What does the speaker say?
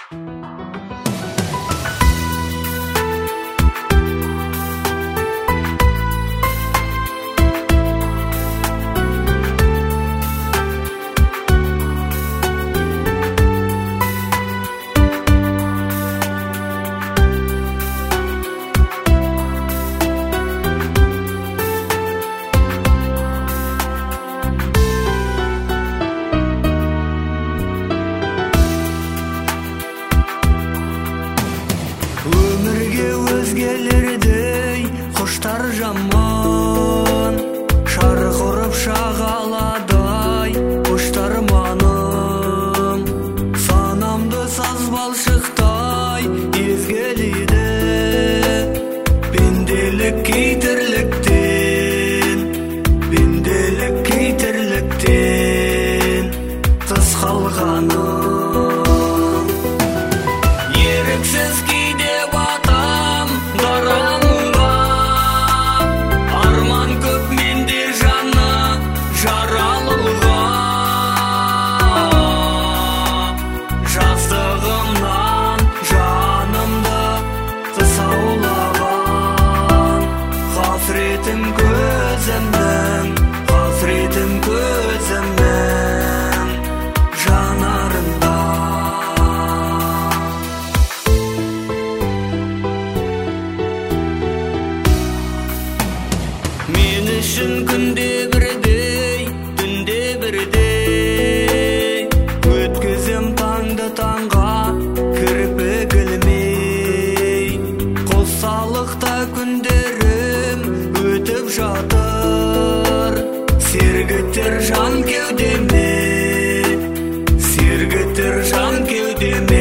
Өмірге өзгелердей құштар жаман, шарық ұрып шағаладай құштар маным. Санамды сазбалшықтай езгелейді, пенделік кейтірліктен тыс қалғаным. Еріксіз кейде батам дарамға, арман көп менде жаны жаралыға. Жастығымнан жанымды қысаулаған, қасіретім көзімнің жанарында. Мен үшін күнде бірдей, түнде бірдей, өткізем таңды таңға кірпік ілмей. Қосалықта күндерім өтіп жатыр, сергітер жан кеудеме,